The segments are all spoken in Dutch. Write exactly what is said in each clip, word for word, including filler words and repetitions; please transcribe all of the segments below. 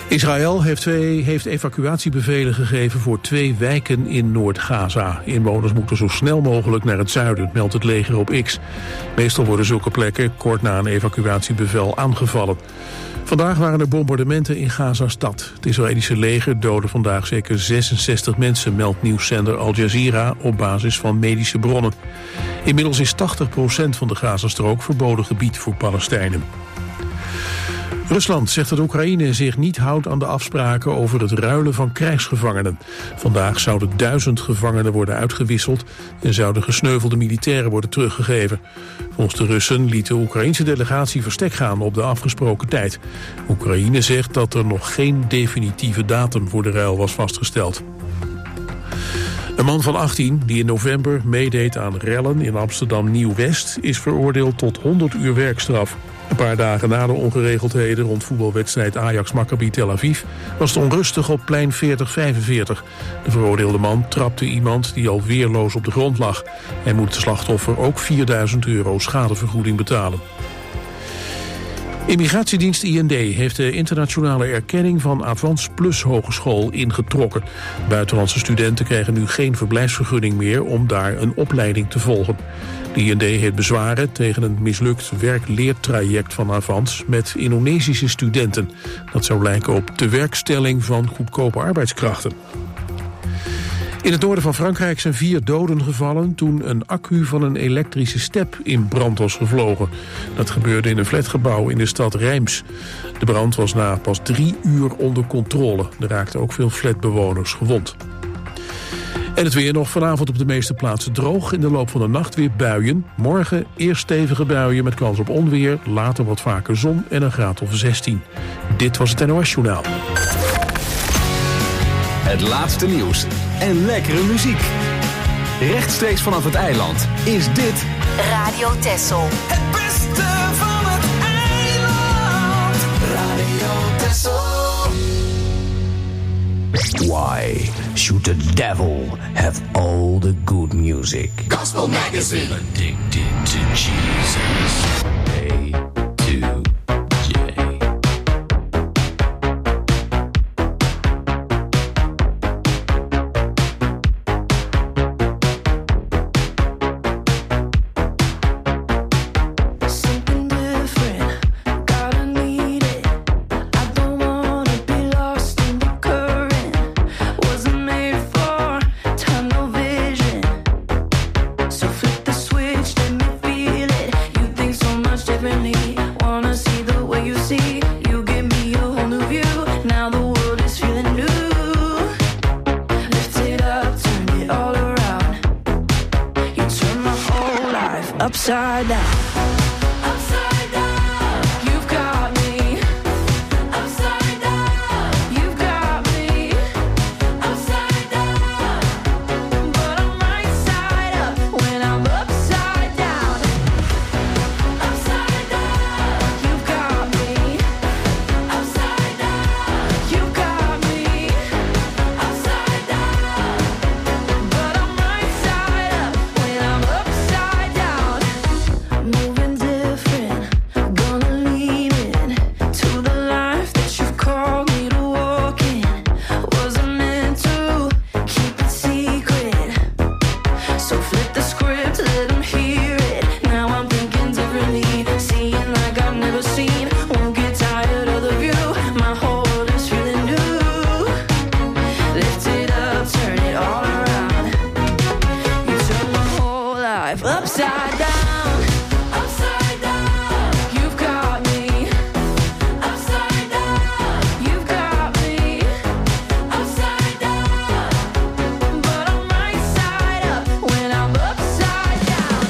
Israël heeft, twee, heeft evacuatiebevelen gegeven voor twee wijken in Noord-Gaza. Inwoners moeten zo snel mogelijk naar het zuiden, meldt het leger op X. Meestal worden zulke plekken kort na een evacuatiebevel aangevallen. Vandaag waren er bombardementen in Gaza-stad. Het Israëlische leger doodde vandaag zeker zesenzestig mensen, meldt nieuwszender Al Jazeera op basis van medische bronnen. Inmiddels is tachtig procent van de Gazastrook verboden gebied voor Palestijnen. Rusland zegt dat Oekraïne zich niet houdt aan de afspraken over het ruilen van krijgsgevangenen. Vandaag zouden duizend gevangenen worden uitgewisseld en zouden gesneuvelde militairen worden teruggegeven. Volgens de Russen liet de Oekraïnse delegatie verstek gaan op de afgesproken tijd. Oekraïne zegt dat er nog geen definitieve datum voor de ruil was vastgesteld. Een man van achttien, die in november meedeed aan rellen in Amsterdam Nieuw-West, is veroordeeld tot honderd uur werkstraf. Een paar dagen na de ongeregeldheden rond voetbalwedstrijd Ajax-Maccabi Tel Aviv was het onrustig op plein veertig vijfenveertig. De veroordeelde man trapte iemand die al weerloos op de grond lag. Hij moet de slachtoffer ook vierduizend euro schadevergoeding betalen. Immigratiedienst I N D heeft de internationale erkenning van Avans Plus Hogeschool ingetrokken. Buitenlandse studenten krijgen nu geen verblijfsvergunning meer om daar een opleiding te volgen. De I N D heeft bezwaren tegen een mislukt werk-leertraject van Avans met Indonesische studenten. Dat zou lijken op tewerkstelling van goedkope arbeidskrachten. In het noorden van Frankrijk zijn vier doden gevallen toen een accu van een elektrische step in brand was gevlogen. Dat gebeurde in een flatgebouw in de stad Reims. De brand was na pas drie uur onder controle. Er raakten ook veel flatbewoners gewond. En het weer nog vanavond op de meeste plaatsen droog. In de loop van de nacht weer buien. Morgen eerst stevige buien met kans op onweer. Later wat vaker zon en een graad of zestien. Dit was het N O S-journaal. Het laatste nieuws en lekkere muziek. Rechtstreeks vanaf het eiland is dit Radio Texel. Het beste van het eiland. Radio Texel. Why should the devil have all the good music? Gospel Magazine. Addicted to Jesus. A to J. Upside down. Upside down. You've got me. Upside down. You've got me. Upside down. But I'm right side up when I'm upside down. Upside down. You've got me. Upside down. You've got me. Upside down. But I'm right side up when I'm upside down. Moving different, gonna lean in to the life that you've called me to walk in. Wasn't meant to keep it secret, so flip the script, let them hear it. Now I'm thinking differently, seeing like I've never seen. Won't get tired of the view, my whole world is feeling new. Lift it up, turn it all around. You turn my whole life upside down. Upside down, you've got me. Upside down, you've got me. Upside down, but I'm right side up when I'm upside down.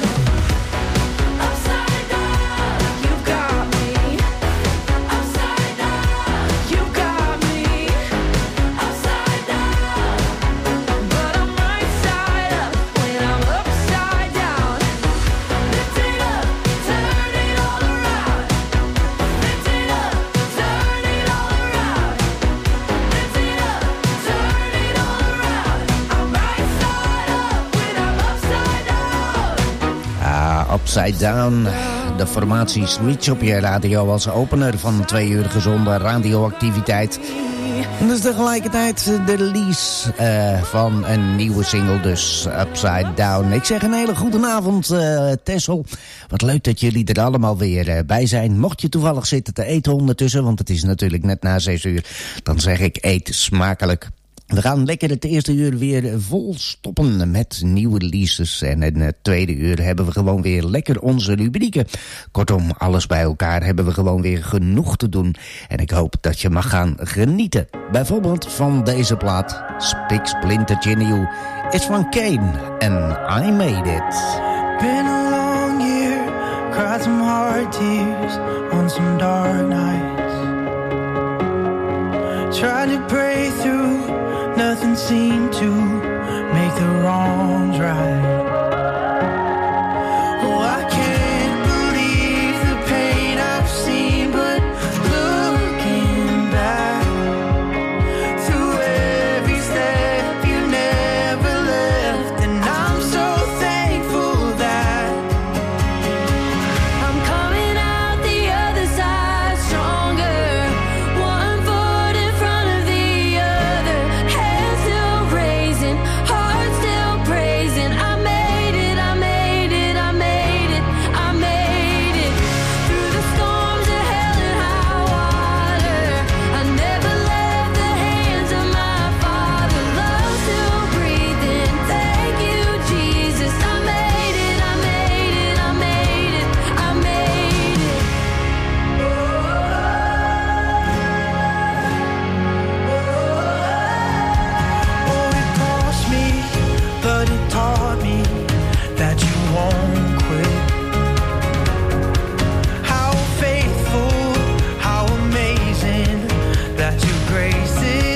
Upside down, you've got me. Upside down, you've got me. Upside down, but I'm right side up when I'm upside down. Lift it up, turn it all around. Lift it up, turn it all around. Lift it up, turn it all around. I'm right side up when I'm upside down. Ah, Upside Down. de formatie Switch op je radio als opener van twee uur gezonde radioactiviteit. En dus tegelijkertijd de release uh, van een nieuwe single, dus Upside Down. Ik zeg een hele goede avond, uh, Tessel. Wat leuk dat jullie er allemaal weer uh, bij zijn. Mocht je toevallig zitten te eten ondertussen, want het is natuurlijk net na zes uur, dan zeg ik eet smakelijk. We gaan lekker het eerste uur weer vol stoppen met nieuwe releases. En in het tweede uur hebben we gewoon weer lekker onze rubrieken. Kortom, alles bij elkaar hebben we gewoon weer genoeg te doen. En ik hoop dat je mag gaan genieten. Bijvoorbeeld van deze plaat, Spik Splinter New, is van Kane en I Made It. Been a long year, cried some hard tears on some dark nights. Tried to pray through, nothing seemed to make the wrongs right. Oh, I can't believe the pain I've seen, but looking back through every step you never left, and I'm so thankful that I'm coming out the other side stronger, one foot in front of the other, head still raising, heart still praising. I made it, I made it, I made it, I made it through the storms of hell and high water. I never left the hands of my Father. Love still breathing. Thank you, Jesus. I made it, I made it, I made it, I made it. Oh, it cost me, but it taught me that you won't quit. How faithful, how amazing that your grace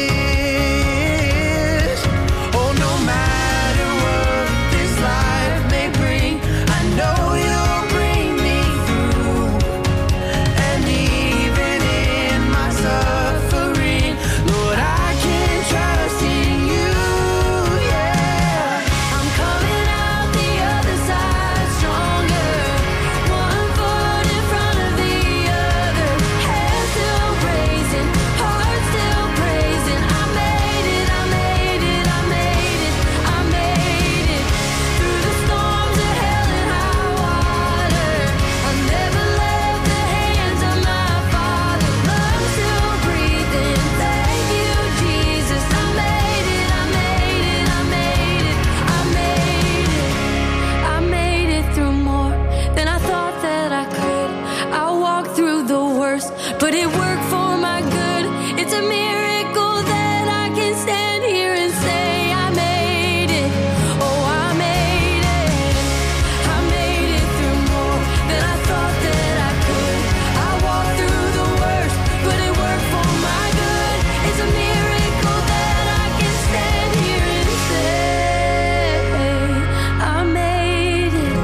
is. Oh, no matter what this life may bring, I know you'll bring me through. And even in my suffering, Lord, I can trust in you, yeah. I'm coming out the other side stronger, one foot in front of the other, head still raising, heart still praising. I made it, I made it, I made it, I made it through the storms of hell and high water. I never left the hands of my Father. Love still breathing. Thank you, Jesus. I made it, I made it, I made it, I made it. I made it through more than I thought that I could. I walked through the worst, but it worked for my good. It's a miracle that I can stand here and say I made it. Oh, I made it. I made it through more than I thought that I could. I walked through the worst, but it worked for my good. It's a miracle that I can stand here and say I made it.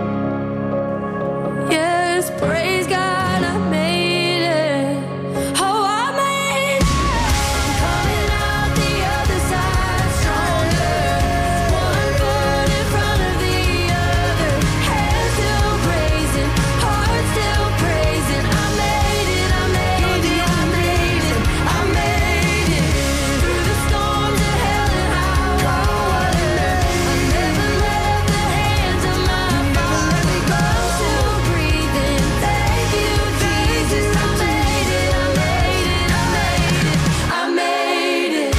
Yes, praise God, I made it. Oh, I made it. I'm coming out the other side stronger, one foot in front of the other, head still raising, heart still praising. I made it, I made it, I made it, I made it through the storms of hell and high water. I never left the hands of my Father. Love still breathing. Thank you, Jesus. I made it, I made it, I made it, I made it.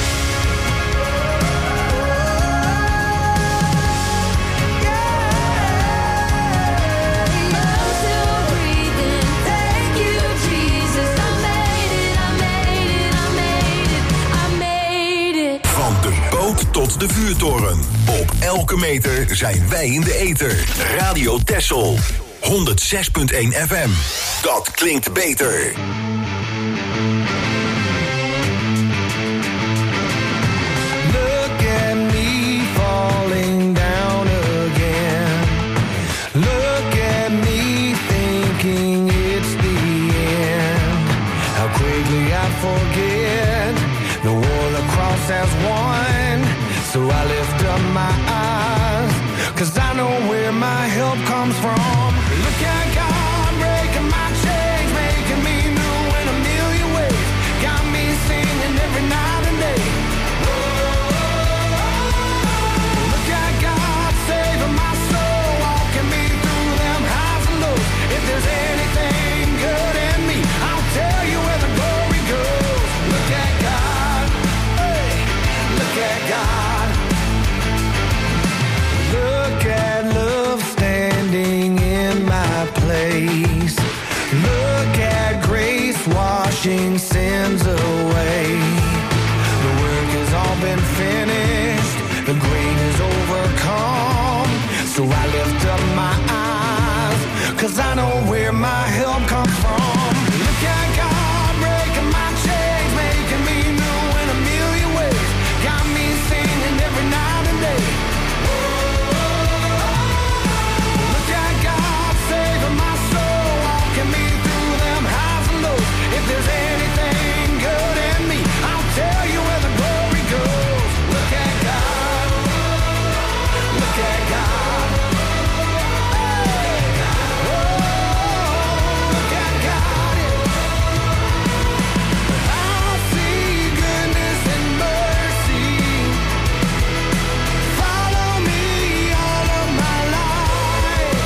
Love still breathing. Thank you, Jesus. I made it, I made it, I made it, I made it. Van de boot tot de vuurtoren. Op elke meter zijn wij in de ether. Radio Texel. honderd zes komma één F M. Dat klinkt beter. Look at me falling down again. Look at me thinking it's the end. How quickly I forget the war the cross has won. So I lift up my eyes, 'cause I know where my help comes from. Look at God hands away. The work has all been finished, the grain is overcome. So I lift up my eyes, 'cause I know where my help comes from. Look at God breaking my chains, making me new in a million ways. Got me singing every night and day. Look at God saving my soul, walking me through them highs and lows. If there's anything good in me, I'll tell you where the glory goes. Look at God, look at God. Look at God, yeah. I see goodness and mercy follow me all of my life.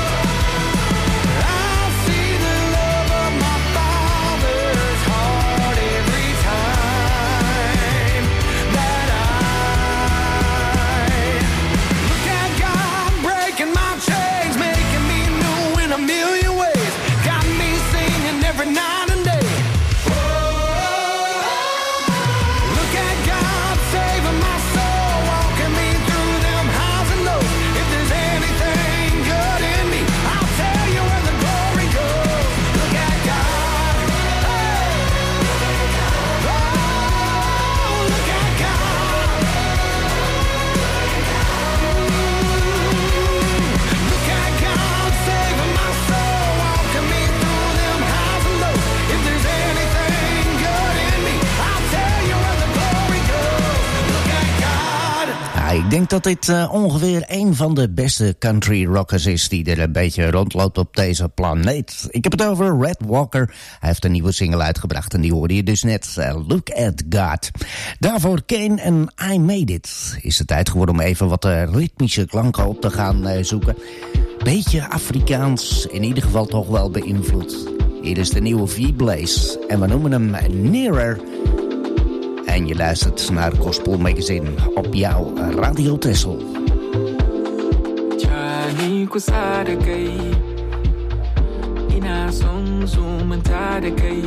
I see the love of my Father's heart every time that I look at God breaking my chains, making me new in a million ways. Got me singing every night and day. Look at God saving my soul, walking me through them highs and lows. If there's anything good in me, I'll tell you where the glory goes. Look at God. Hey. Oh, look at God. Look at God saving my soul, walking me through them highs and lows. If there's anything good in me, I'll tell you where the glory goes. Look at God. Ja, ik denk dat dit uh, ongeveer een van de beste country rockers is die er een beetje rondloopt op deze planeet. Ik heb het over Red Walker. Hij heeft een nieuwe single uitgebracht en die hoorde je dus net. Uh, Look at God. Daarvoor Kane en I Made It. Is het tijd geworden om even wat uh, ritmische klanken op te gaan uh, zoeken. Beetje Afrikaans, in ieder geval toch wel beïnvloed. Hier is de nieuwe V-Blaze en we noemen hem Nearer. En je luistert naar Gospel Magazine op jouw Radio Tessel. Jani kusa da kai, ina son zumunta da kai,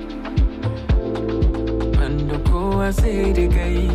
wanda kowa sai da kai,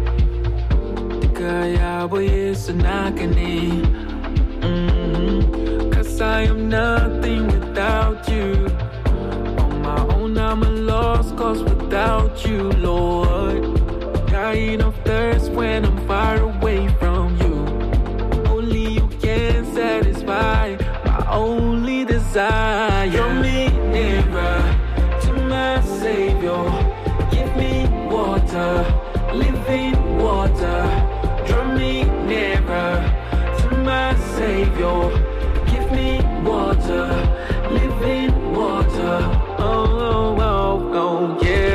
duka ya boye su naka ne. Mm-hmm. 'Cause I am nothing without you. On my own I'm a lost cause without you, Lord. Dying of thirst when I'm far away from you. Only you can satisfy my only desire. Draw me nearer to my Savior. Give me water, living water. Draw me nearer to my Savior. Give me water, living water. Oh, oh, oh, oh, yeah.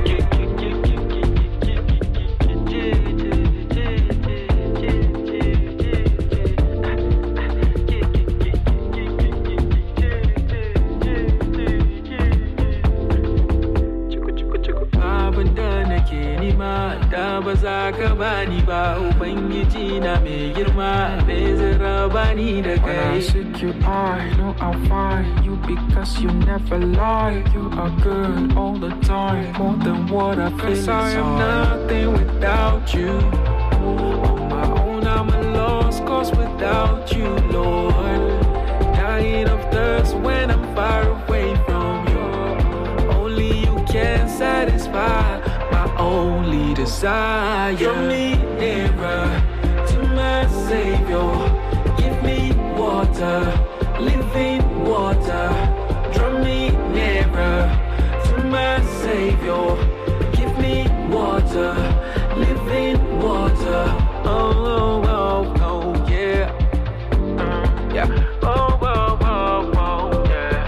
Da ba za ka bani ba, Ubangiji na mai girma, bai zira bani da kai. When I seek you, I know I'll find you because you never lie. You are good all the time, more than what I feel inside. 'Cause I am nothing without you. On my own I'm a lost cause without you, Lord. Dying of thirst when I'm far away from you. Only you can satisfy my only desire. Draw me nearer to my Savior. Give me water, living water. Draw me nearer to my Savior. Give me water, living water. Oh, oh, oh, oh, yeah. Mm, yeah. Oh, oh, oh, oh, yeah.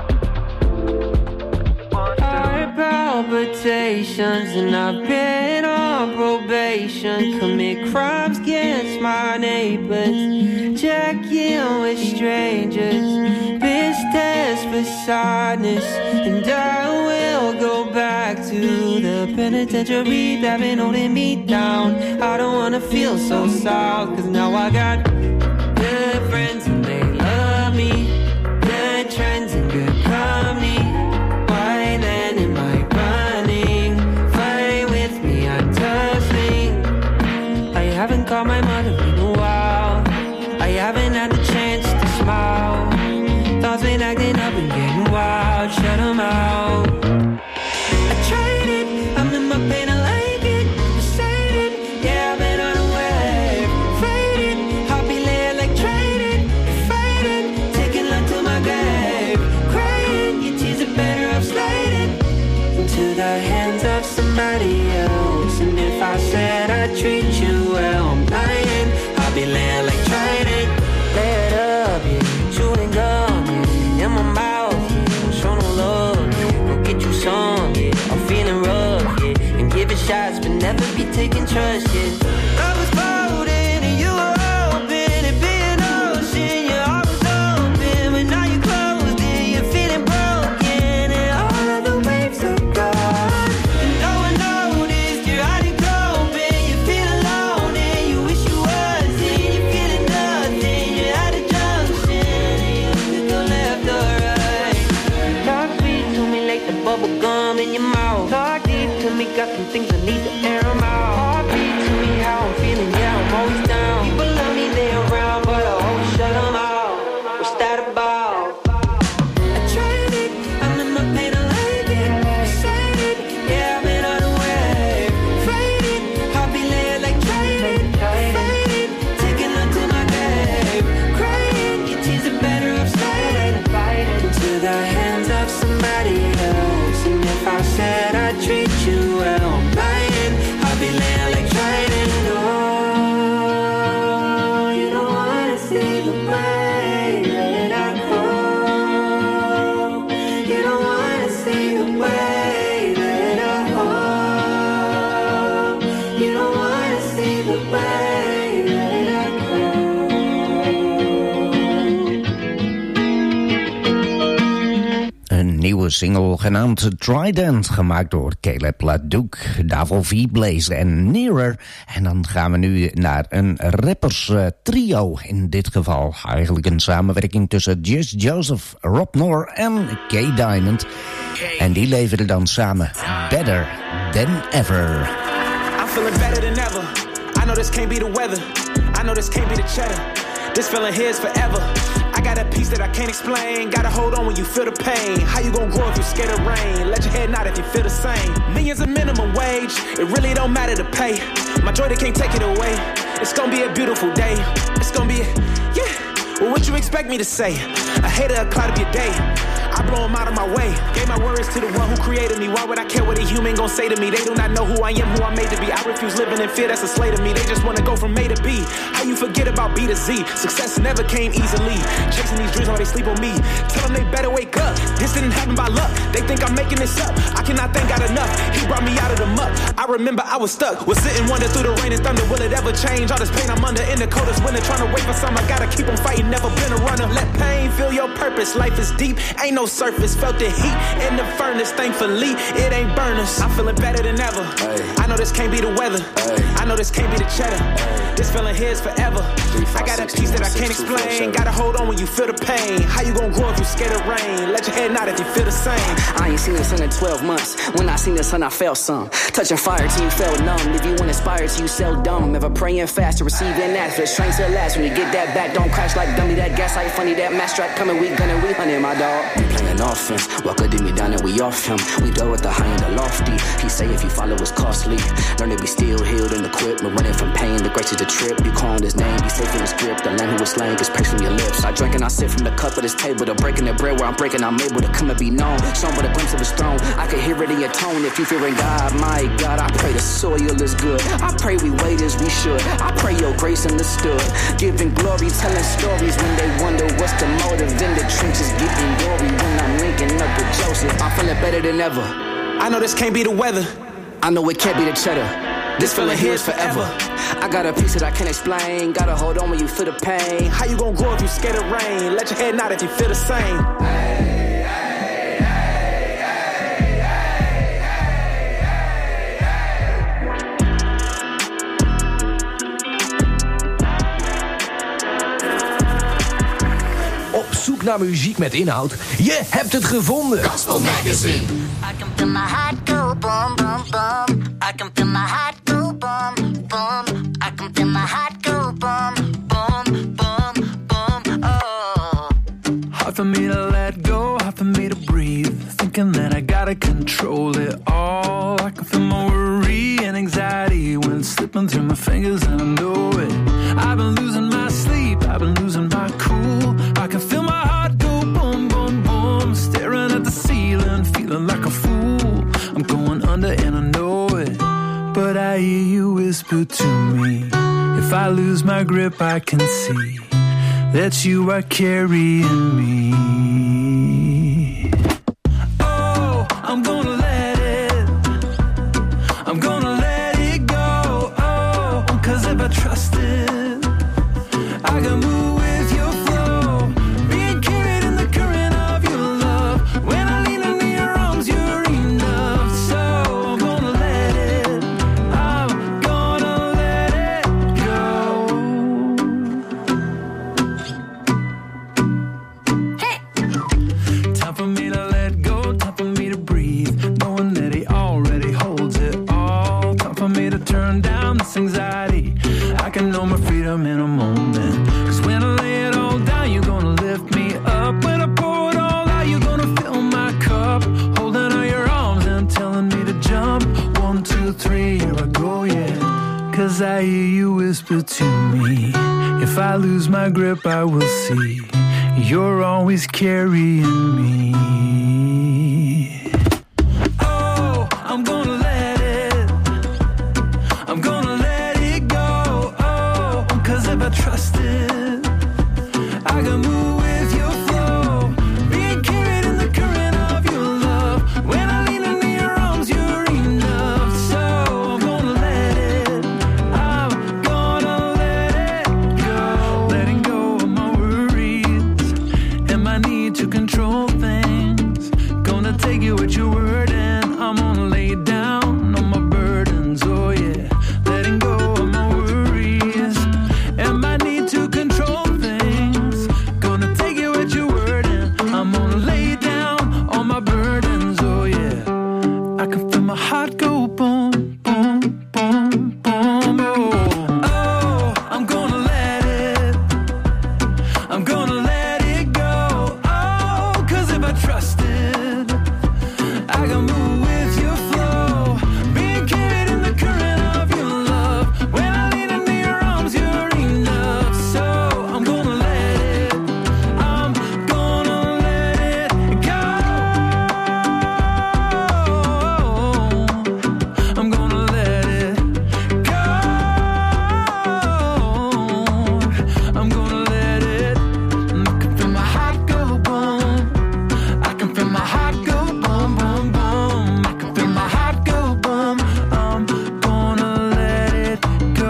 Heart palpitations and I've been on probation. Commit crimes against my neighbors. Check in with strangers. Bitch test for sadness. And I will go back to the penitentiary that been holding me down. I don't wanna feel so south, cause now I got good friends and they love me. Good trends and good company. Why then am I running haven't called my mother in a while. I haven't had the chance to smile. Thoughts been acting up and getting wild. Shut them out. I tried it, I'm in my pain, I like it. Decided, yeah, I've been on a wave. Faded, I'll be lit like traded. Fighting, taking love to my grave. Crying, your tears are better off sliding into the hands of somebody else. And if I said I treat you well, I'm lying. I'll be lit like traded. Lay it up, yeah, chewing gum, yeah, in my mouth, yeah, show no love, yeah, go get you some, yeah, I'm feeling rough, yeah, and giving shots, but never be taking trust, yeah. I was floating and you were open, and being ocean, your heart was open, but now you're closed and you're feeling broken, and all of the waves are gone, and no one noticed you're hiding coping, you feel alone and you wish you wasn't, you're feeling nothing, you're at a junction, and you could go left or right. Talk sweet to me like the bubble gum in your mouth. Talk deep to me, got some things I need to air them out. Heartbeat to me, how I'm feeling, yeah, I'm always down. People love me, they around, but I always shut them out. What's that about? I tried it, I'm in my pain, I like it. Decided, yeah, I've been on a wave. Fighting, I'll be lit like traded. Fighting, taking love to my grave. Crying, your tears are better off sliding into the hands of somebody else. And if I said I treat you well, I'm lying. I'll be lit like traded. No, you don't wanna see the way that I go. You don't wanna see the way that I hold. You don't wanna see the way that I go. Een nieuwe single genaamd Trident, gemaakt door Caleb LaDuke, Davo V-Blaze en Nearer. En dan gaan we nu naar een rappers uh, trio in dit geval. Eigenlijk een samenwerking tussen Just Joseph, Rob Noor en K-Diamond. En die leveren dan samen Better Than Ever. I'm feeling better than ever. I know this can't be the weather. I know this can't be the cheddar. This feeling here is forever. I got a piece that I can't explain. Gotta hold on when you feel the pain. How you gon' grow if you scared of rain? Let your head nod if you feel the same. Millions of minimum wage. It really don't matter to pay. My joy, they can't take it away. It's gonna be a beautiful day. It's gonna be a, yeah. Well, what you expect me to say? A hater, a cloud of your day. I blow them out of my way. Gave my words to the one who created me. Why would I care what a human gon' say to me? They do not know who I am, who I'm made to be. I refuse living in fear, that's a slay to me. They just wanna go from A to B. How you forget about B to Z? Success never came easily. Chasing these dreams while they sleep on me. Tell them they better wake up. This didn't happen by luck. They think I'm making this up. I cannot thank God enough. He brought me out of the muck. I remember I was stuck. Was sitting wonder through the rain and thunder. Will it ever change? All this pain I'm under in the coldest winter. Trying to wait for some. I gotta keep on fighting. Never been a runner. Let pain feel your purpose. Life is deep. Ain't no surface. Felt the heat in the furnace. Thankfully, it ain't burn us. I'm feeling better than ever. Ay. I know this can't be the weather. Ay. I know this can't be the cheddar. Ay. This feeling here is forever. Three, five, I got six, a piece that I can't explain. Gotta hold on when you feel the pain. How you gon' grow if you scared of rain? Let your head nod if you feel the same. I ain't seen the sun in twelve months. When I seen the sun, I felt some. Touching fire till you felt numb. If you want inspired till you sell dumb. Ever praying fast to receive an act. For the strength to last. When you get that back, don't crash like dummy. That gas like funny. That mass strap coming. We gunning, we hunting, my dog. We playing offense. Walk a me down and we off him. We deal with the high and the lofty. He say if you follow it's costly. Learn to be still, healed and equipped. But running from pain, the grace is the trip. You calling his name, be safe in his grip. The land who was slain gets praise from your lips. I drink and I sip from the cup of this table. The breaking the bread where I'm breaking, I'm able to come and be known. Shown with a glimpse of his throne. I can hear it in your tone. If you fearing God, my God, I pray the soil is good. I pray we wait as we should. I pray your grace understood. Giving glory, telling stories when they wonder what's the motive. In the trenches getting glory when I'm linking up with Joseph. I'm feeling better than ever. I know this can't be the weather. I know it can't be the cheddar. This feeling here is forever. I got a piece that I can't explain. Gotta hold on when you feel the pain. How you gon' grow if you scared of rain? Let your head nod if you feel the same. Hey, hey, hey, hey, Op zoek naar muziek met inhoud? Je hebt het gevonden. Gospel Magazine. I can feel my heart go boom, boom, boom. I can feel my heart go boom, boom. I can feel my heart slipping through my fingers and I know it. I've been losing my sleep, I've been losing my cool. I can feel my heart go boom, boom, boom. Staring at the ceiling, feeling like a fool. I'm going under and I know it. But I hear you whisper to me, if I lose my grip I can see that you are carrying me. Oh, I'm gonna let it, I'm gonna let it go. Oh, cause if I trust it, I can move with your flow. Being carried in the current of your love. When I lean into your arms, you're enough. So I'm gonna let it, I'm gonna let it go. Hey! Time for me to let go, time for me to breathe, knowing that he already holds it all. Time for me to turn down this anxiety. I can know my freedom in a moment. Cause when I lay it all down, you're gonna lift me up. When I pour it all out, you're gonna fill my cup. Holding out your arms and telling me to jump. One, two, three, here I go, yeah. Cause I hear you whisper to me, if I lose my grip, I will see you're always carrying me. Oh, I'm gonna let it, I'm gonna let it go. Oh, cause if I trust it, I can move with your flow. Being carried in the current of your love. When I lean into your arms, you're enough. So I'm gonna let it, I'm gonna let it go. Letting go of my worries and my need to control things. Gonna take you at your word and I'm gonna lay down all my burdens, oh yeah. Letting go of my worries and my need to control things. Gonna take you at your word and I'm gonna lay down all my burdens, oh yeah. I can feel my heart go boom, boom, boom, boom, oh. Oh, I'm gonna let it, I'm gonna let it go. Oh, cause if I trust it, I can move with your flow. Being carried in the current of your love. When I lean into your arms, you're enough. So I'm gonna let it, I'm gonna let it go. I'm gonna let it go. I'm gonna let it. I can feel my heart go boom. I can feel my heart go boom, boom, boom. I can feel my heart go boom. I'm gonna let it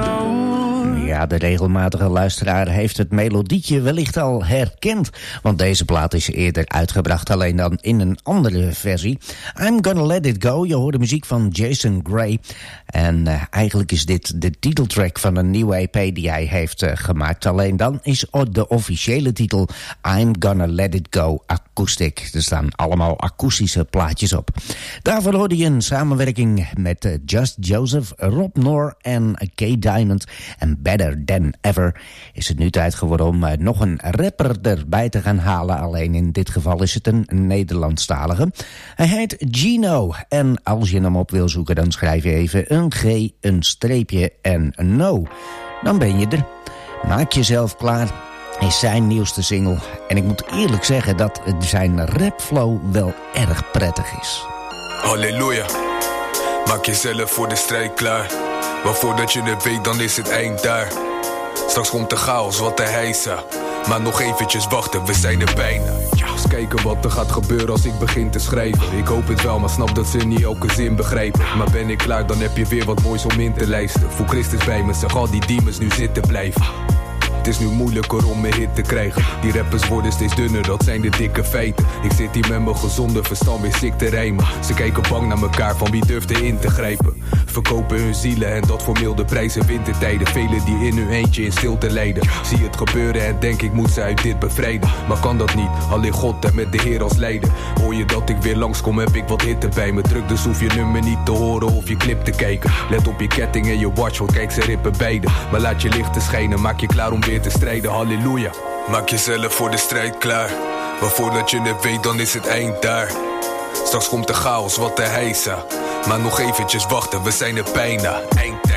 go. Ja, de regelmatige luisteraar heeft het melodietje wellicht al herkend. Want deze plaat is eerder uitgebracht, alleen dan in een andere versie. I'm Gonna Let It Go. Je hoort de muziek van Jason Gray. En uh, eigenlijk is dit de titeltrack van een nieuwe E P die hij heeft uh, gemaakt. Alleen dan is de officiële titel I'm Gonna Let It Go Acoustic. Er staan allemaal akoestische plaatjes op. Daarvoor hoorde je een samenwerking met uh, Just Joseph, Rob Noor en Kay Diamond. En Better Than Ever is het nu tijd geworden om uh, nog een rapper erbij te gaan halen. Alleen in dit geval is het een Nederlandstalige. Hij heet Gino. En als je hem op wil zoeken, dan schrijf je even een G, een streepje en een no. Dan ben je er. Maak jezelf klaar. Is zijn nieuwste single. En ik moet eerlijk zeggen dat zijn rapflow wel erg prettig is. Halleluja. Maak jezelf voor de strijd klaar. Maar voordat je het weet, dan is het eind daar. Straks komt de chaos, wat de heisa. Maar nog eventjes wachten, we zijn er bijna. Ja, eens kijken wat er gaat gebeuren als ik begin te schrijven. Ik hoop het wel, maar snap dat ze niet elke zin begrijpen. Maar ben ik klaar, dan heb je weer wat moois om in te lijsten. Voel Christus bij me, zeg al die demons nu zitten blijven. Het is nu moeilijker om mijn hit te krijgen. Die rappers worden steeds dunner, dat zijn de dikke feiten. Ik zit hier met mijn gezonde verstand weer sick te rijmen. Ze kijken bang naar elkaar, van wie durft er in te grijpen. Verkopen hun zielen en dat voor milde prijzen. Wintertijden, velen die in hun eentje in stilte lijden. Zie het gebeuren en denk ik moet ze uit dit bevrijden. Maar kan dat niet, alleen God en met de Heer als leider. Hoor je dat ik weer langskom, heb ik wat hitte bij me. Druk dus hoef je nummer niet te horen of je clip te kijken. Let op je ketting en je watch, want kijk ze rippen beide. Maar laat je lichten schijnen, maak je klaar om weer te strijden, halleluja. Maak jezelf voor de strijd klaar. Maar voordat je het weet, dan is het eind daar. Straks komt de chaos, wat de heisa. Maar nog eventjes wachten, we zijn er bijna. Eindtijd,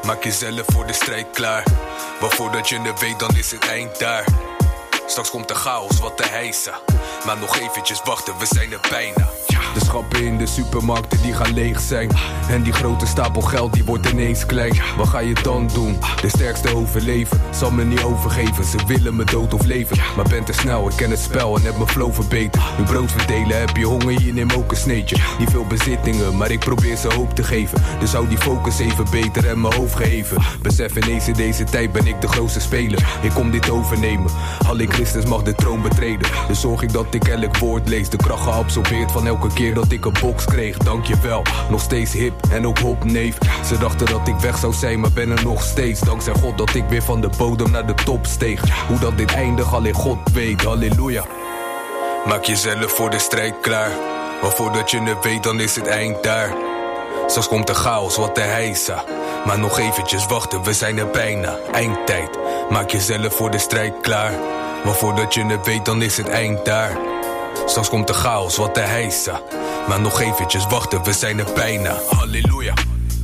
Maak jezelf voor de strijd klaar. Want voordat je het weet, dan is het eind daar. Straks komt de chaos, wat de heisa. Maar nog eventjes wachten, we zijn er bijna. De schappen in de supermarkten die gaan leeg zijn. En die grote stapel geld die wordt ineens klein. Wat ga je dan doen? De sterkste overleven. Zal me niet overgeven, ze willen me dood of leven. Maar ben te snel, ik ken het spel en heb mijn flow verbeterd. Nu brood verdelen, heb je honger, hier neem ook een sneetje. Niet veel bezittingen, maar ik probeer ze hoop te geven. Dus hou die focus even beter en mijn hoofd geheven. Besef ineens in deze tijd ben ik de grootste speler. Ik kom dit overnemen, alleen Christus mag de troon betreden. Dus zorg ik dat ik elk woord lees. De kracht geabsorbeerd van elke keer dat ik een box kreeg. Dankjewel, nog steeds hip en ook hop neef. Ze dachten dat ik weg zou zijn, maar ben er nog steeds. Dankzij God dat ik weer van de bodem naar de top steeg. Hoe dat dit eindigt, alleen God weet, halleluja. Maak jezelf voor de strijd klaar. Want voordat je het weet, dan is het eind daar. Straks komt de chaos, wat de heisa. Maar nog eventjes wachten, we zijn er bijna. Eindtijd, maak jezelf voor de strijd klaar. Want voordat je het weet, dan is het eind daar. Straks komt de chaos, wat de heisa. Maar nog eventjes wachten, we zijn er bijna. Halleluja.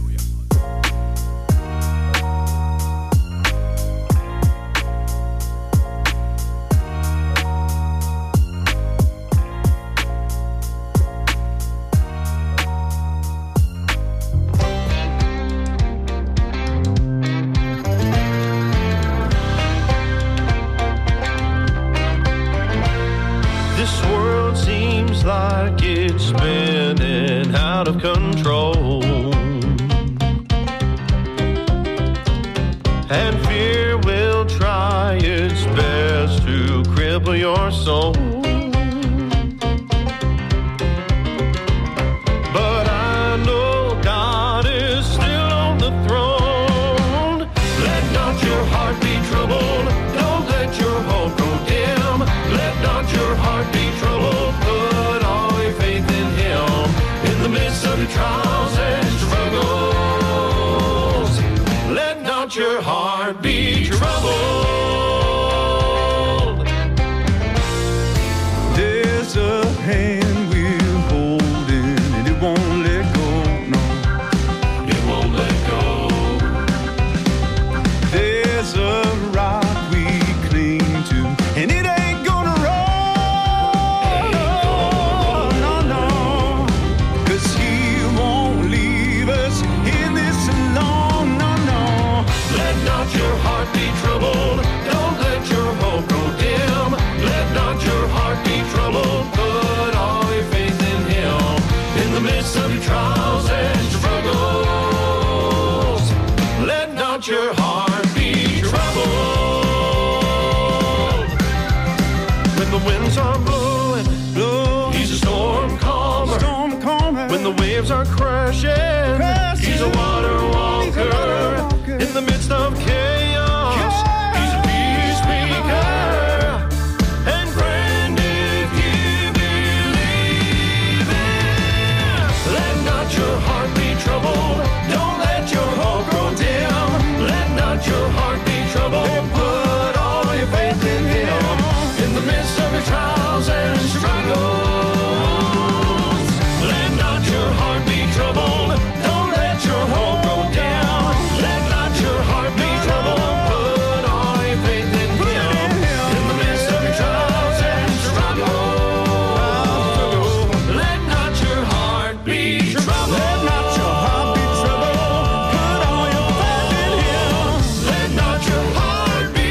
Like it's spinning out of control, and fear will try its best to cripple your soul. But I know God is still on the throne. Let not your heart be troubled, don't let your hope go dim. Let not your heart be troubled, put all your faith in Him. In the midst of your trials and struggles, let not your heart be troubled. There's a hand we're holding and it won't let go, no. It won't let go. There's a rock we cling to and it ain't gonna roll, no, no, cause He won't leave us in this alone, no, no. Let not your heart be troubled, don't let your hope go dim. Let not your heart be troubled, put all your faith in Him. In the midst of your trials and struggles, let not your heart be troubled. When the winds are blowing, blowing, He's a storm calmer. Storm calmer. When the waves are crashing, crashing. He's a water walker. He's a water walker. In the midst of chaos, chaos. He's a peace maker. And friend, if you believe it, let not your heart be troubled. Don't let your hope grow dim. Let not your heart be troubled. Put all your faith in Him. In the midst of your trials and struggles, let not your heart be troubled. Don't let your hope go down. Let not your heart be troubled. Put all your faith in Him. In the midst of your trials and struggles, let not your heart be troubled. Let not your heart be troubled. Put all your faith in Him. Let not your heart be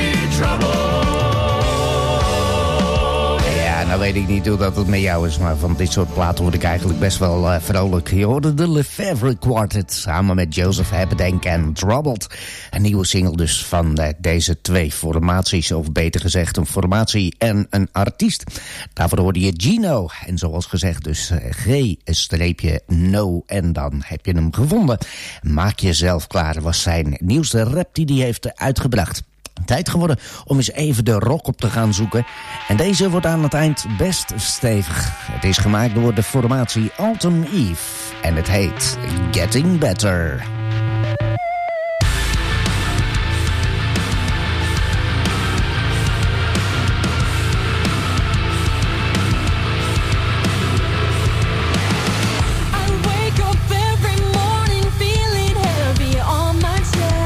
troubled. Ja, nou weet ik niet hoe dat het met jou is, maar van dit soort platen word ik eigenlijk best wel uh, vrolijk. Je hoorde de Lefevre Quartet samen met Joseph Habedank en Troubled. Een nieuwe single dus van uh, deze twee formaties, of beter gezegd een formatie en een artiest. Daarvoor hoorde je Gino en zoals gezegd dus uh, G-no en dan heb je hem gevonden. Maak jezelf klaar, was zijn nieuwste rap die hij heeft uitgebracht. Tijd geworden om eens even de rock op te gaan zoeken. En deze wordt aan het eind best stevig. Het is gemaakt door de formatie Autumn Eve. En het heet Getting Better. I wake up every morning feeling heavy on my chest.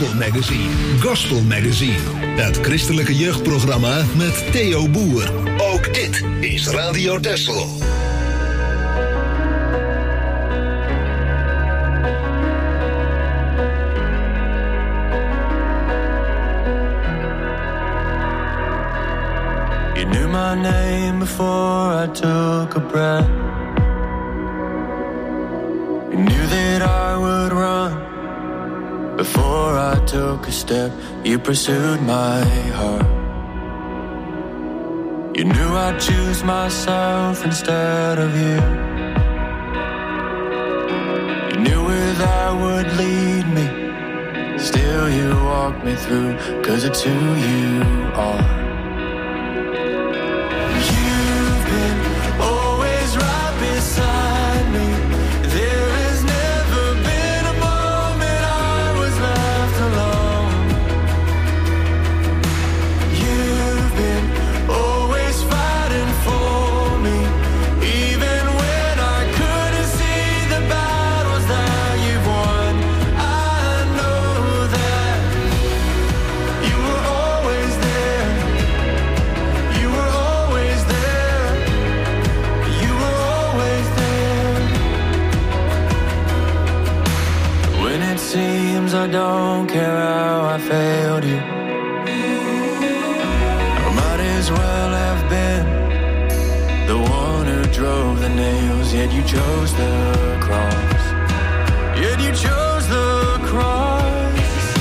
Gospel Magazine. Gospel Magazine. Het christelijke jeugdprogramma met Theo Boer. Ook dit is Radio Texel. You knew my name before I took a breath. You knew that I would run before I took a step. You pursued my heart. You knew I'd choose myself instead of you. You knew where that would lead me. Still you walked me through, 'cause it's who you are. Beside me, there has never been a moment I was left alone. You've been always fighting for me, even when I couldn't see the battles that you've won. I know that you were always there. You were always there. You were always there. When it seems I don't care how I failed you, I might as well have been the one who drove the nails. Yet you chose the cross. Yet you chose the cross.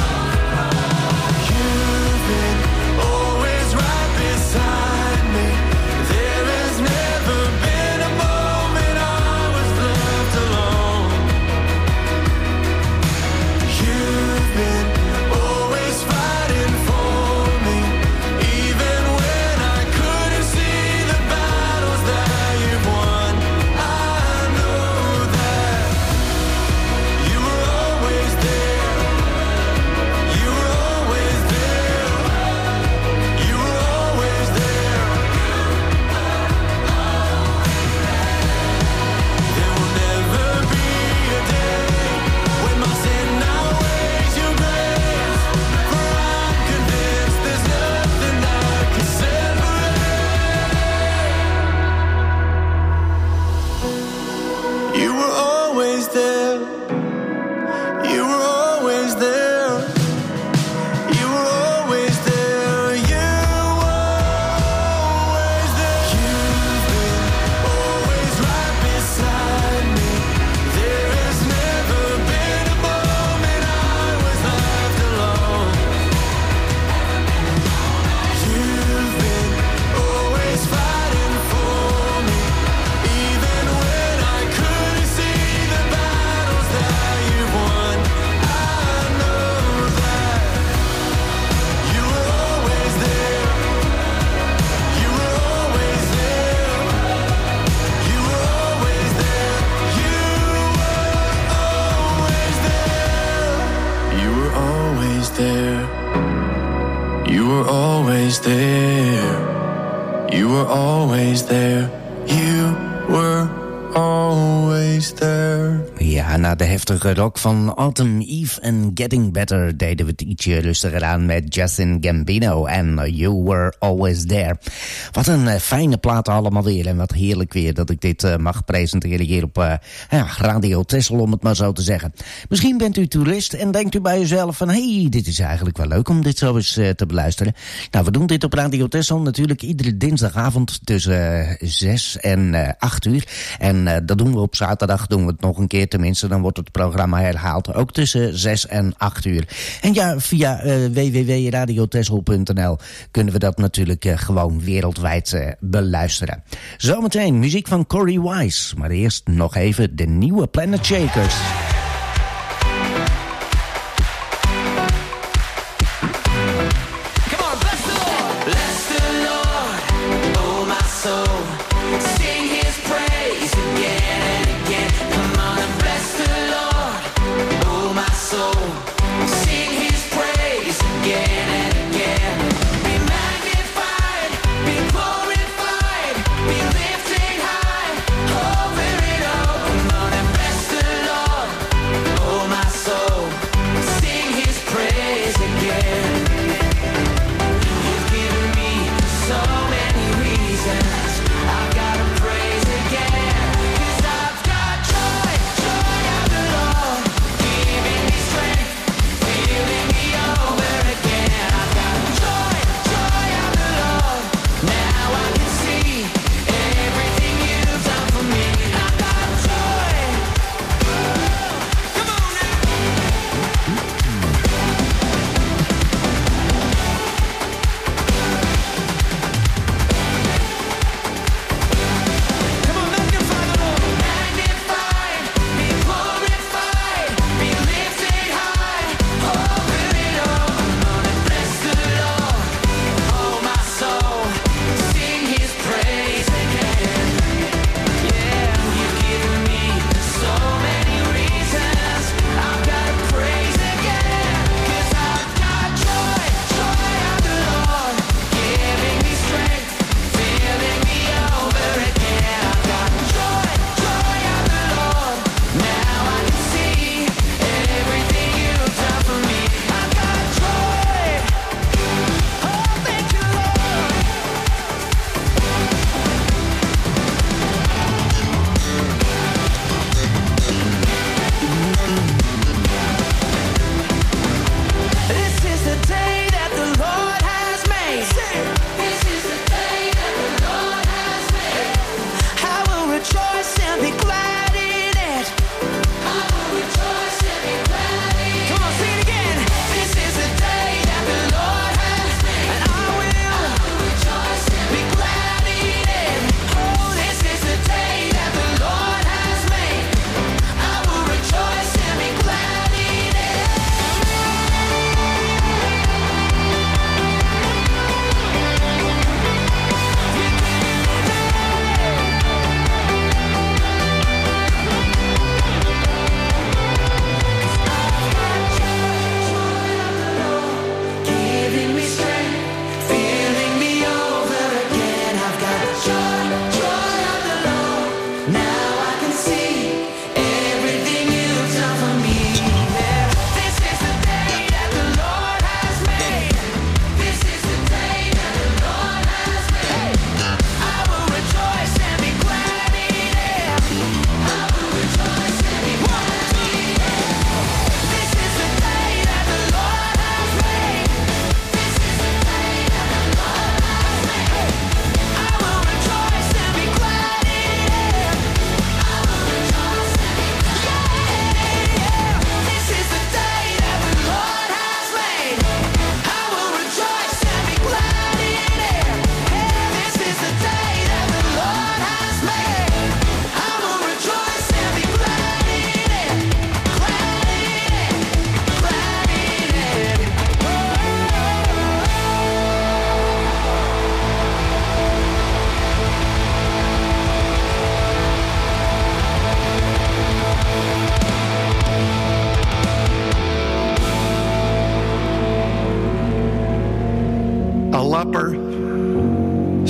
You've been always right beside me. There has never been a moment I was left alone. You've been always fighting for me, even when I couldn't see the battles that you've won. I know that you were always there. You were always there. You were always there. There will never be a day when my sin outweighs your grace. For I'm convinced there's nothing that can separate. You were always there. You were always there. You were always there. You were always there. You've been always right beside me. There has never been a moment I was left alone. You've been always fighting for me, even when I couldn't see the battles that you've won. I know that you were always there. You were always there. You were always there. You were always there. You were always there. You were always there. You were always there. Ja, na de heftige rock van Autumn Eve en Getting Better deden we het ietsje rustiger aan met Justin Gambino en You Were Always There. Wat een uh, fijne plaat allemaal weer en wat heerlijk weer dat ik dit uh, mag presenteren hier op uh, ja, Radio Texel, om het maar zo te zeggen. Misschien bent u toerist en denkt u bij uzelf van hey, dit is eigenlijk wel leuk om dit zo eens uh, te beluisteren. Nou, we doen dit op Radio Texel natuurlijk iedere dinsdagavond tussen uh, zes en uh, acht uur. En uh, dat doen we op zaterdag, doen we het nog een keer, tenminste dan wordt het programma herhaald, ook tussen zes en acht uur. En ja, via uh, w w w punt radio texel punt n l kunnen we dat natuurlijk uh, gewoon wereldwijd uh, beluisteren. Zometeen muziek van Corey Wise, maar eerst nog even de nieuwe Planet Shakers. Be lifted high over it all. Come on and bless the Lord.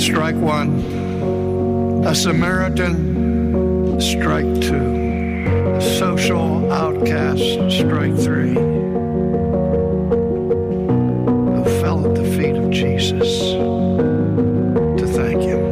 strike one. A Samaritan, strike two. A social outcast, strike three. Who fell at the feet of Jesus to thank him.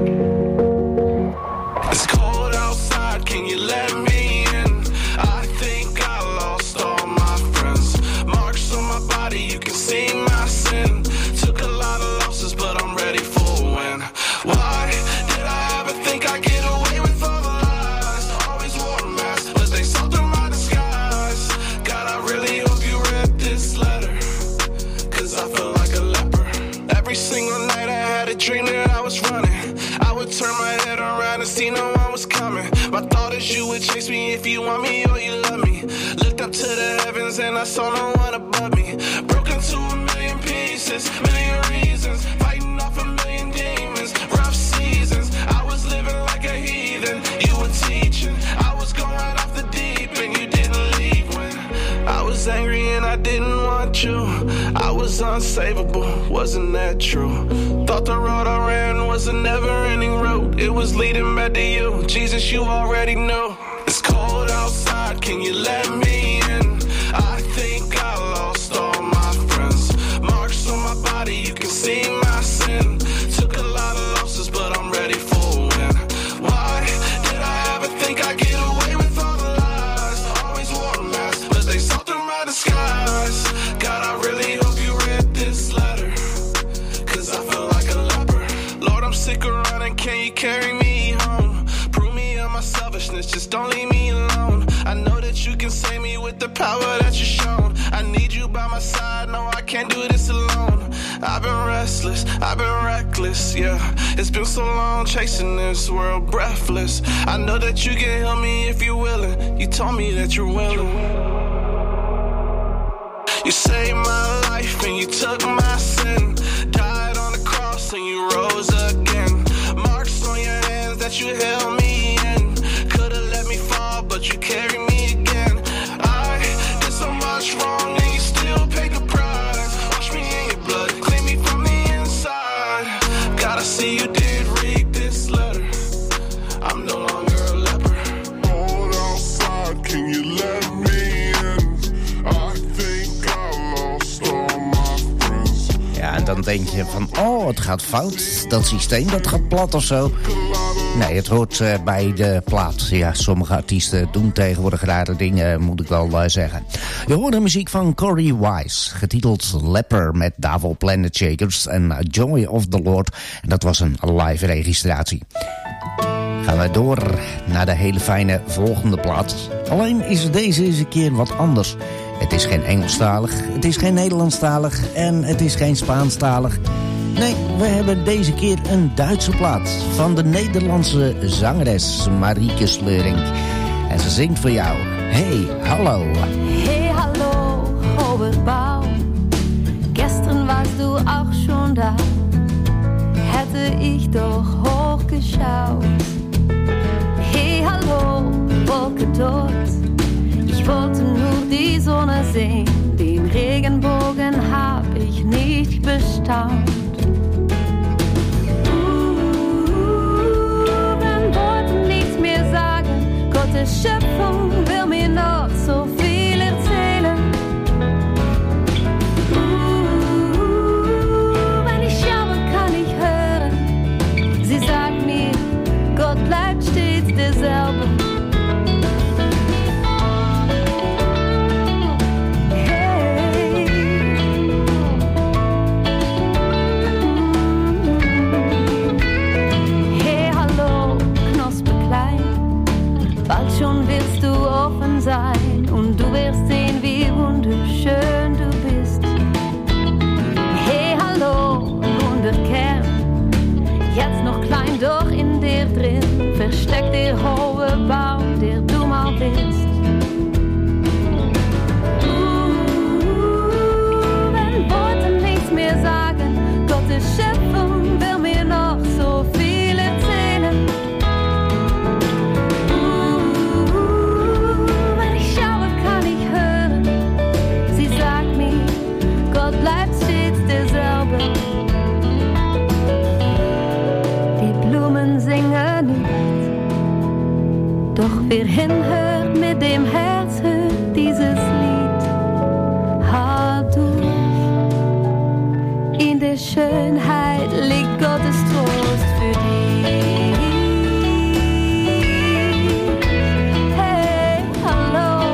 It's cold outside, can you let me in? I think I lost all my friends. Marks on my body, you can see my sin. Took a lot of losses, but I'm ready for a win. Why did I ever think I'd get away with all the lies? Always wore a mask, but they saw through my disguise. God, I really hope you read this letter, cause I feel like a leper. Every single night I had a dream that I was running. I would turn my head around and see no one was coming. My thought is you would chase me if you want me or you love me. Looked up to the heavens and I saw no one above me. Broke into a million pieces, million reasons, fighting off a million demons, rough seasons. I was living like a heathen, you were teaching. I was going off the deep and you didn't leave when I was angry and I didn't want you. I was unsavable, wasn't that true? Thought the road I ran was a never-ending road. It was leading back to you, Jesus, you already knew. It's cold outside, can you let me in? I think I lost all my friends. Marks on my body, you can see my sin. Took a lot of losses, but I'm ready for a win. Why did I ever think I'd get away with all the lies? Always wore a mask, but they saw through my disguise. God, I really hope you read this letter, cause I feel like a leper. Lord, I'm sick of running, can you carry me home? Prove me of my selfishness, just don't leave me alone. I know that you can save me with the power that you've shown. I need you by my side, no, I can't do this alone. I've been restless, I've been reckless, yeah. It's been so long chasing this world breathless. I know that you can help me if you're willing. You told me that you're willing. You saved my life and you took my sin. Died on the cross and you rose again. Marks on your hands that you held me in. Could've let me fall, but you carried me again. I did so much wrong and you still paid the price. Wash me in your blood, clean me from the inside. Gotta see you did read this letter. I'm no longer a leper. Hold outside, can you let me in? I think I lost all my friends. Ja, en dan denk je van, oh, het gaat fout. Dat systeem, dat gaat plat of zo. Nee, het hoort uh, bij de plaat. Ja, sommige artiesten doen tegenwoordig rare dingen, moet ik wel uh, zeggen. Je hoort de muziek van Corey Wise, getiteld Leper met Davil Planet Shakers en Joy of the Lord. En dat was een live registratie. Gaan we door naar de hele fijne volgende plaat. Alleen is deze eens een keer wat anders. Het is geen Engelstalig, het is geen Nederlandstalig en het is geen Spaanstalig. Nee, we hebben deze keer een Duitse plaat van de Nederlandse zangeres Marieke Sleuring. En ze zingt voor jou. Hey, hallo. Hey, hallo, Oberbaum. Gestern warst du auch schon da. Hätte ich doch hochgeschaut. Hey, hallo, Wolke dort. Ich wollte nur die Sonne sehen. Den Regenbogen hab ich nicht bestaunt. Gottes Schöpfung will mir noch so viel erzählen. Uh, wenn ich schaue, kann ich hören. Sie sagt mir, Gott bleibt stets derselbe. Bald schon wirst du offen sein und du wirst sehen, wie wunderschön du bist. Hey, hallo, Wunderkern, jetzt noch klein, doch in dir drin versteckt der hohe Baum, der du mal bist. Uh, wenn Worte nichts mehr sagen, Gottes Schöpfung will mir noch so viel erzählen. Bleibt stets derselbe. wer hinhört, mit dem Herz hört dieses Lied. Hart durch. In der Schönheit liegt Gottes Trost für dich. Hey, hallo.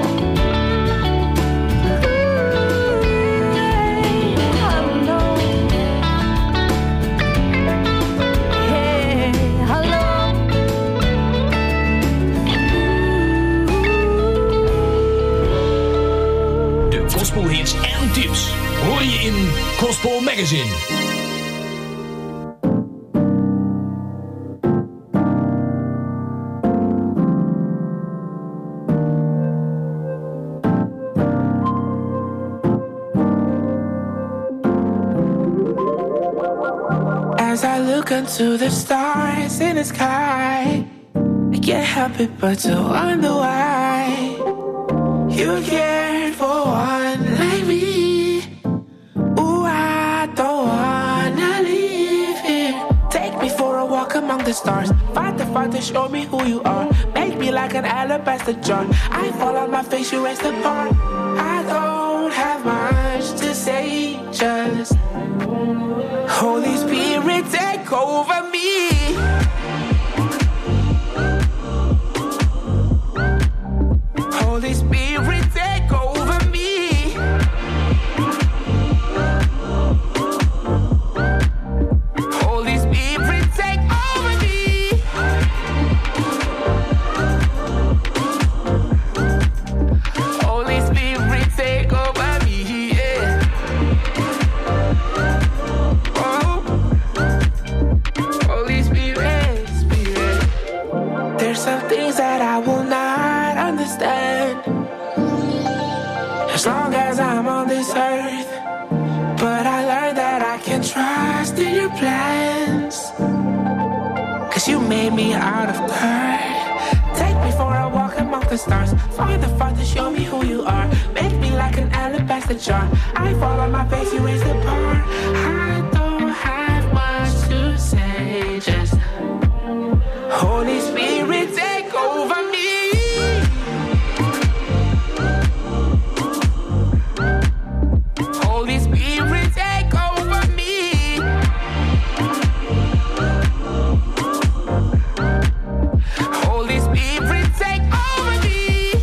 Hey, hallo. Hey, hallo. De gospelhits en tips hoor je in Gospel Magazine. As I look into the stars in the sky, I can't help it but to wonder why you cared for one like me. Ooh, I don't wanna leave here. Take me for a walk among the stars. Father, Father, show me who you are. Make me like an alabaster jar. I fall on my face, you raise the bar. I don't have much to say, just Holy Spirit, take over me. Holy Spirit, take over me. Holy Spirit, take over me. Holy Spirit, take over me, yeah. Oh. Holy Spirit, Spirit. There's some things that I will not understand as long as I'm on this earth. But I learned that I can trust in your plans, 'cause you made me out of dirt. Take me for a walk among the stars. Father, Father, show me who you are. Make me like an alabaster jar. I fall on my face, you raise the bar. I don't have much to say, just Holy Spirit, take over me. Holy Spirit, take over me. Holy Spirit, take over me.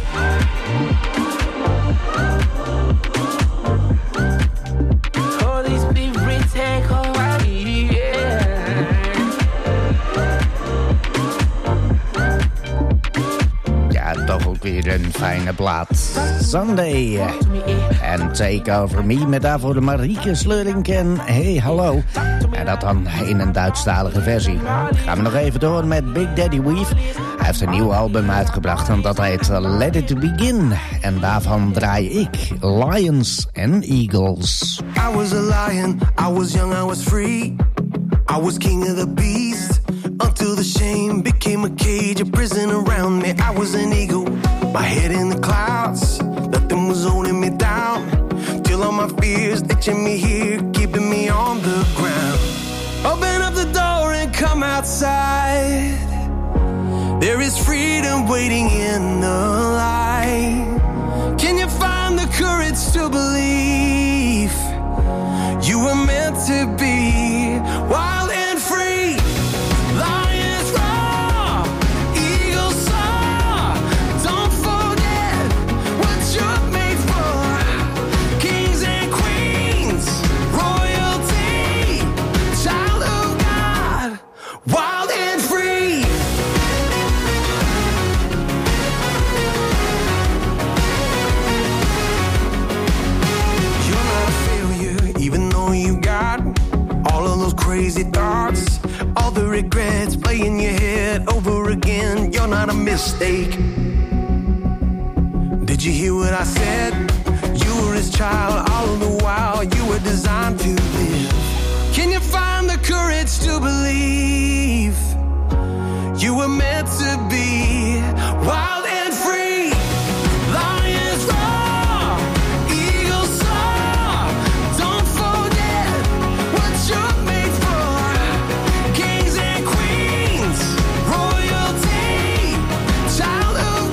Holy Spirit, take over me, yeah. Ja, toch ook weer een fijne plaat. Sunday en Take Over Me met daarvoor de Marieke Slurink en Hey Hallo. En dat dan in een Duitsstalige versie. Gaan we nog even door met Big Daddy Weave. Hij heeft een nieuw album uitgebracht en dat heet Let It Begin. En daarvan draai ik Lions and Eagles. I was a lion, I was young, I was free. I was king of the beast, until the shame became a cage, a prison around me. I was an eagle, my head in the clouds. Nothing was holding me down, till all my fears itching me here, keeping me on the ground. Open up the door and come outside. There is freedom waiting in the light. Can you find the courage to believe you were meant to be wild and free? Lions roar, eagles soar. Don't forget what you're made for. Kings and queens, royalty, child of God, wild and free. You're not a failure, even though you got all of those crazy thoughts, all the regrets play in your head over again. You're not a mistake. Did you hear what I said? You were his child all of the while. You were designed to live. Can you find the courage to believe you were meant to be wild and free? Lions roar, eagles soar. Don't forget what you're made for. Kings and queens, royalty, child of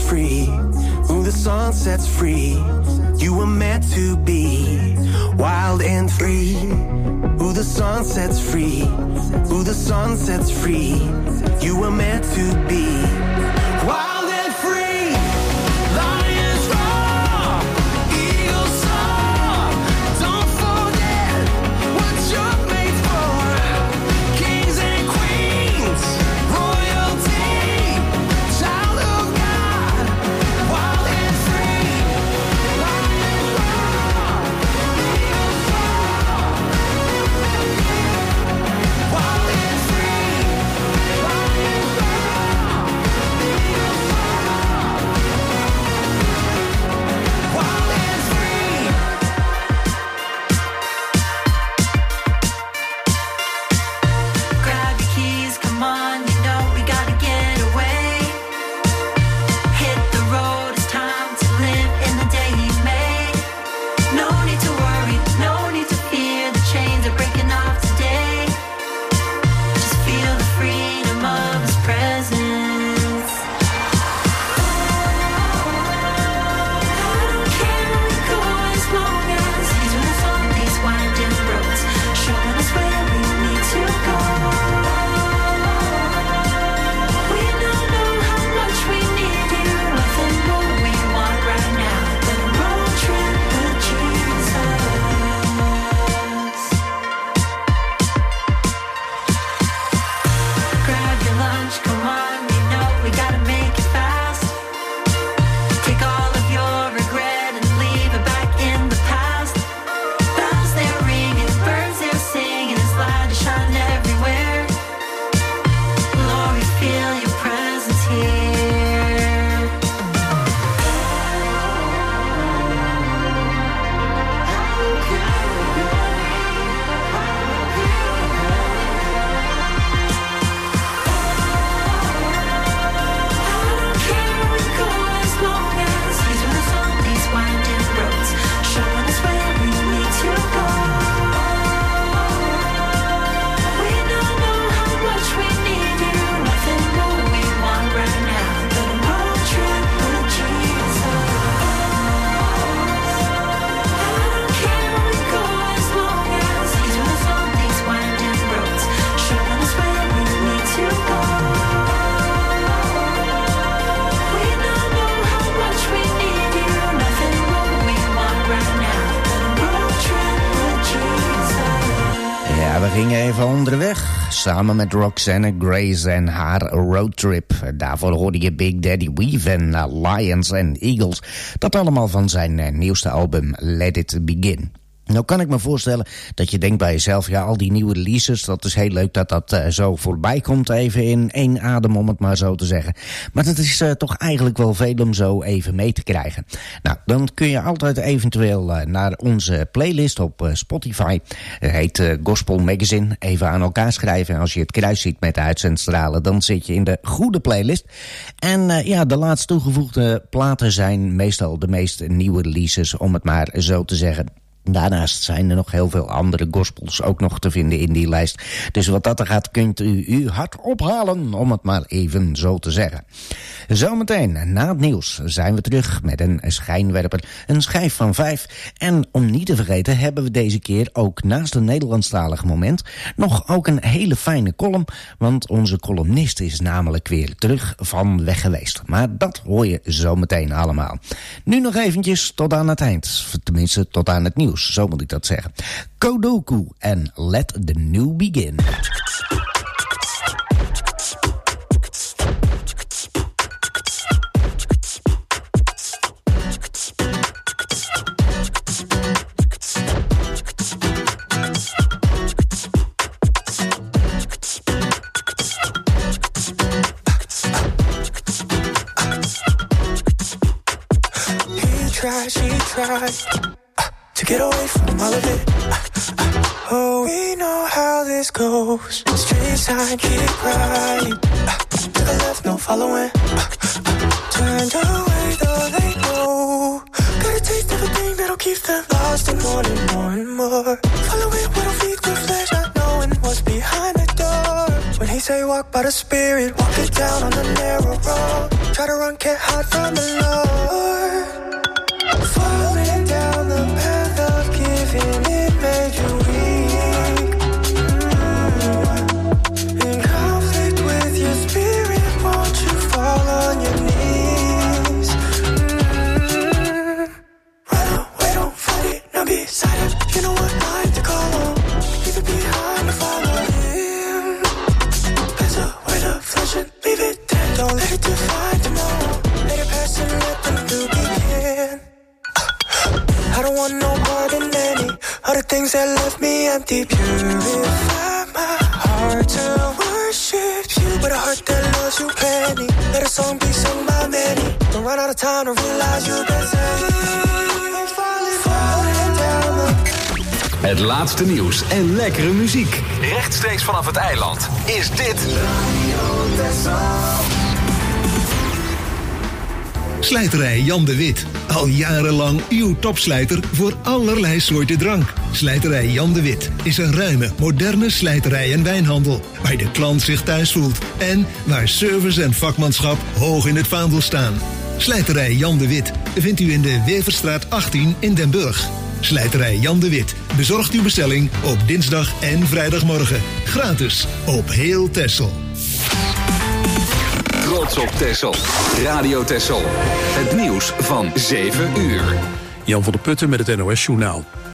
free. Ooh, the sun sets free. You were meant to be wild and free. Ooh, the sun sets free. Ooh, the sun sets free. You were meant to be wild and free. Lions roar, eagles soar. Don't forget what you're made for. Kings and queens, royalty, child of God, wild and free. Lions roar, eagles soar. Wild and free. Lions roar, eagles soar. Wild and free. Grab your keys, come on, you know we gotta get away. Hit the road, it's time to live in the day he made. No need to worry, no need to fear, the chains are breaking off today. Just feel the freedom of his presence. I don't care where we go as long as he's with us on these winding roads, showing us where we need to go. We don't know how much we need you, nothing more we want right now than a road trip with Jesus. Grab your lunch, come on, you know we gotta make it fast. Take all of your regret and leave it back in the past. Bells they're ringing, birds they're singing, His light is shining everywhere. Lord, we feel your presence here. I don't care where we go as long as he's with us on these winding roads, showing us where we need to go. We don't know how much we need you, nothing more we want right now than a road trip with Jesus. I don't care where we go as long as he's with us on these winding roads, showing us where we need to go. We don't know how much we need you, nothing more we want right now than a road trip with Jesus. Ja, we gingen even onderweg. Samen met Roxanne Grace en haar roadtrip. Daarvoor hoorde je Big Daddy Weave en uh, Lions and Eagles. Dat allemaal van zijn uh, nieuwste album Let It Begin. Nou kan ik me voorstellen dat je denkt bij jezelf, ja, al die nieuwe releases, dat is heel leuk dat dat uh, zo voorbij komt, even in één adem, om het maar zo te zeggen. Maar dat is uh, toch eigenlijk wel veel om zo even mee te krijgen. Nou, dan kun je altijd eventueel uh, naar onze playlist op uh, Spotify. Het heet uh, Gospel Magazine. Even aan elkaar schrijven. En als je het kruis ziet met de uitzendstralen, dan zit je in de goede playlist. En uh, ja, de laatst toegevoegde platen zijn meestal de meest nieuwe releases, om het maar zo te zeggen. Daarnaast zijn er nog heel veel andere gospels ook nog te vinden in die lijst. Dus wat dat er gaat, kunt u uw hart ophalen, om het maar even zo te zeggen. Zometeen, na het nieuws, zijn we terug met een schijnwerper, een schijf van vijf. En om niet te vergeten hebben we deze keer ook naast een Nederlandstalig moment nog ook een hele fijne column, want onze columnist is namelijk weer terug van weg geweest. Maar dat hoor je zometeen allemaal. Nu nog eventjes tot aan het eind, tenminste tot aan het nieuws. Zo moet ik dat zeggen. Kodoku en Let the New Begin. He tried, she tried to get away from all of it. Oh, we know how this goes. Straight side, keep right. To the left, no following. Turned away, though they know. Got a taste of a thing that'll keep them lost and wanting more and more. Follow it, we don't feed the flesh, not knowing what's behind the door. When he say walk by the spirit, walk it down on the narrow road. try to run, can't hide from the Lord. Falling down the path of giving, it made you weak. Mm. In conflict with your spirit, won't you fall on your knees? Mm. Run away, don't fight it, now be silent. You know what I like to call on. Leave it behind to follow him. Pass away the flesh and leave it dead. Don't let it define tomorrow. Let it pass and let the new begin. I don't want no part in any of the things that left me empty. Purify my heart to worship you with a heart that loves you plenty. Let a song be sung by many. Don't run out of time to realize you've been saved. Falling, falling down the... Het laatste nieuws en lekkere muziek. Rechtstreeks vanaf het eiland. Is dit... Slijterij Jan de Wit. Al jarenlang uw topslijter voor allerlei soorten drank. Slijterij Jan de Wit is een ruime, moderne slijterij en wijnhandel. Waar de klant zich thuis voelt. En waar service en vakmanschap hoog in het vaandel staan. Slijterij Jan de Wit vindt u in de Weverstraat achttien in Den Burg. Slijterij Jan de Wit bezorgt uw bestelling op dinsdag en vrijdagmorgen. Gratis op heel Texel. Trots op Texel. Radio Texel. Het nieuws van zeven uur. Jan van der Putten met het N O S Journaal.